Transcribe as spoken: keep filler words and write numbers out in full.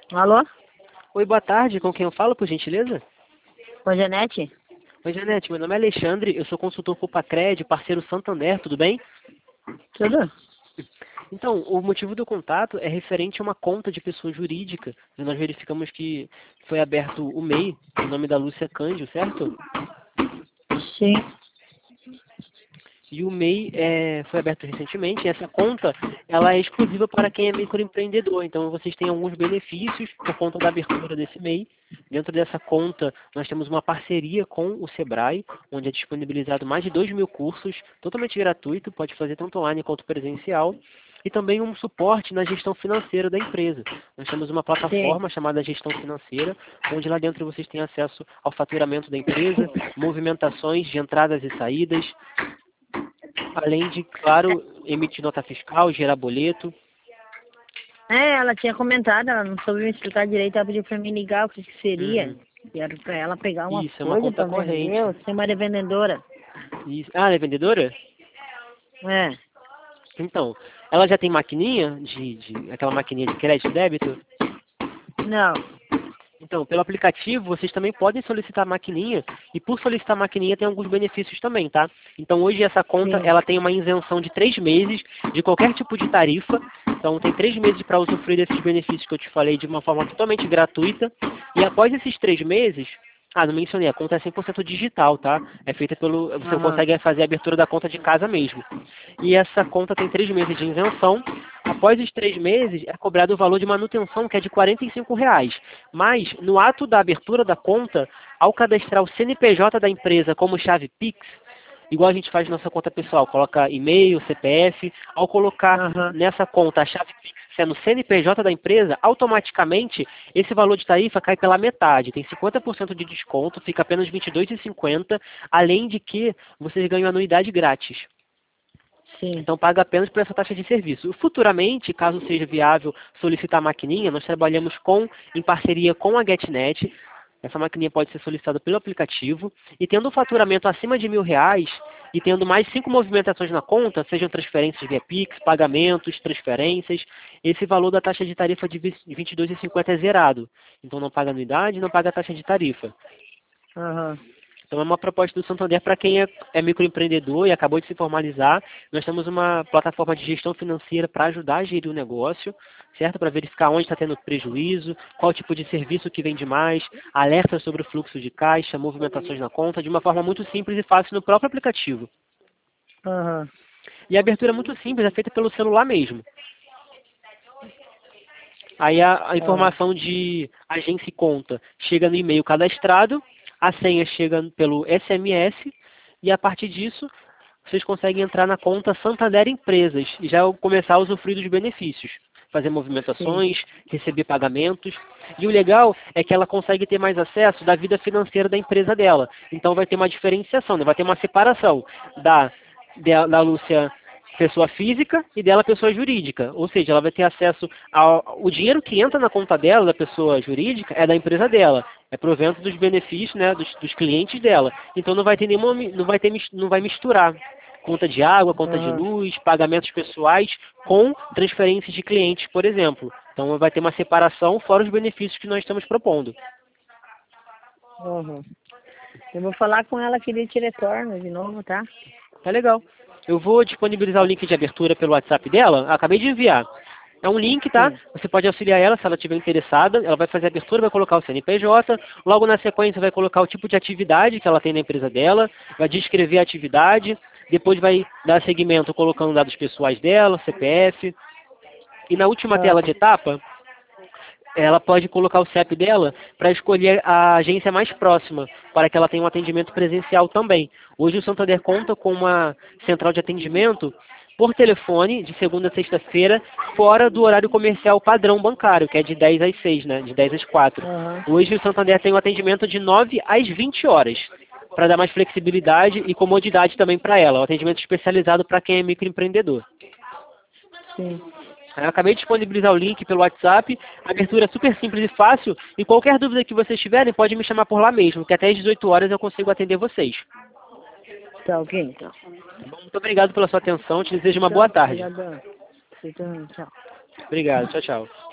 Alô? Oi, boa tarde. Com quem eu falo, por gentileza? Oi, Janete? Oi, Janete. Meu nome é Alexandre. Eu sou consultor Copacred, parceiro Santander. Tudo bem? Tudo? Então, o motivo do contato é referente a uma conta de pessoa jurídica. E nós verificamos que foi aberto o M E I, em nome da Lúcia Cândio, certo? Sim. E o M E I é, foi aberto recentemente. E essa conta ela é exclusiva para quem é microempreendedor. Então, vocês têm alguns benefícios por conta da abertura desse M E I. Dentro dessa conta, nós temos uma parceria com o Sebrae, onde é disponibilizado mais de dois mil cursos, totalmente gratuito, pode fazer tanto online quanto presencial, e também um suporte na gestão financeira da empresa. Nós temos uma Sim. plataforma chamada Gestão Financeira, onde lá dentro vocês têm acesso ao faturamento da empresa, movimentações de entradas e saídas, além de, claro, emitir nota fiscal, gerar boleto. É, ela tinha comentado, ela não soube me explicar direito, ela pediu pra mim ligar o que que seria. Uhum. E era pra ela pegar umas Isso, é uma coisas conta pra vender, corrente. ou ser uma revendedora. Isso. Ah, ela é vendedora? É. Então, ela já tem maquininha, de, de aquela maquininha de crédito e débito? Não. Então, pelo aplicativo, vocês também podem solicitar a maquininha, e por solicitar a maquininha tem alguns benefícios também, tá? Então, hoje essa conta, Sim. ela tem uma isenção de três meses de qualquer tipo de tarifa. Então, tem três meses para usufruir desses benefícios que eu te falei de uma forma totalmente gratuita. E após esses três meses, ah, não mencionei, a conta é cem por cento digital, tá? É feita pelo, você Aham. consegue fazer a abertura da conta de casa mesmo. E essa conta tem três meses de isenção. Após os três meses, é cobrado o valor de manutenção, que é de quarenta e cinco reais. Mas, no ato da abertura da conta, ao cadastrar o C N P J da empresa como chave Pix, igual a gente faz na nossa conta pessoal, coloca e-mail, C P F, ao colocar Aham. nessa conta a chave Pix sendo C N P J da empresa, automaticamente esse valor de tarifa cai pela metade, tem cinquenta por cento de desconto, fica apenas vinte e dois reais e cinquenta centavos, além de que vocês ganham anuidade grátis. Sim. Então paga apenas por essa taxa de serviço. Futuramente, caso seja viável solicitar a maquininha, nós trabalhamos com, em parceria com a GetNet. Essa maquininha pode ser solicitada pelo aplicativo. E tendo um faturamento acima de mil reais e tendo mais cinco movimentações na conta, sejam transferências via Pix, pagamentos, transferências, esse valor da taxa de tarifa de vinte e dois reais e cinquenta centavos é zerado. Então não paga anuidade, não paga taxa de tarifa. Aham. Então é uma proposta do Santander para quem é, é microempreendedor e acabou de se formalizar. Nós temos uma plataforma de gestão financeira para ajudar a gerir o negócio, certo? Para verificar onde está tendo prejuízo, qual tipo de serviço que vende mais, alerta sobre o fluxo de caixa, movimentações na conta, de uma forma muito simples e fácil no próprio aplicativo. Aham. E a abertura é muito simples, é feita pelo celular mesmo. Aí a, a Aham. informação de agência e conta chega no e-mail cadastrado, a senha chega pelo S M S e a partir disso vocês conseguem entrar na conta Santander Empresas e já começar a usufruir dos benefícios. Fazer Sim. movimentações, receber pagamentos. E o legal é que ela consegue ter mais acesso da vida financeira da empresa dela. Então vai ter uma diferenciação, né? Vai ter uma separação da, da, da Lúcia pessoa física e dela pessoa jurídica. Ou seja, ela vai ter acesso ao o dinheiro que entra na conta dela, da pessoa jurídica, é da empresa dela. É provento dos benefícios, né, dos, dos clientes dela. Então não vai ter nenhuma, não vai ter, não vai misturar conta de água, conta de Aham. luz, pagamentos pessoais com transferências de clientes, por exemplo. Então vai ter uma separação fora os benefícios que nós estamos propondo. Aham. Eu vou falar com ela aqui de te retorno de novo, tá? Tá legal. Eu vou disponibilizar o link de abertura pelo WhatsApp dela. Acabei de enviar. É um link, tá? Sim. Você pode auxiliar ela se ela estiver interessada. Ela vai fazer a abertura, vai colocar o C N P J. Logo na sequência vai colocar o tipo de atividade que ela tem na empresa dela. Vai descrever a atividade. Depois vai dar seguimento colocando dados pessoais dela, C P F. E na última Ah, tela de etapa, ela pode colocar o C E P dela para escolher a agência mais próxima, para que ela tenha um atendimento presencial também. Hoje o Santander conta com uma central de atendimento por telefone, de segunda a sexta-feira, fora do horário comercial padrão bancário, que é de dez às seis, né? De dez às quatro. aham. Hoje o Santander tem um atendimento de nove às vinte horas, para dar mais flexibilidade e comodidade também para ela. Um atendimento especializado para quem é microempreendedor. Sim. Eu acabei de disponibilizar o link pelo WhatsApp, a abertura é super simples e fácil, e qualquer dúvida que vocês tiverem, pode me chamar por lá mesmo, que até às dezoito horas eu consigo atender vocês. Tá ok, então. Tá bom? Muito obrigado pela sua atenção, te desejo uma boa Tchau, tarde. obrigadão. Você também, tchau. Obrigado, tchau, tchau.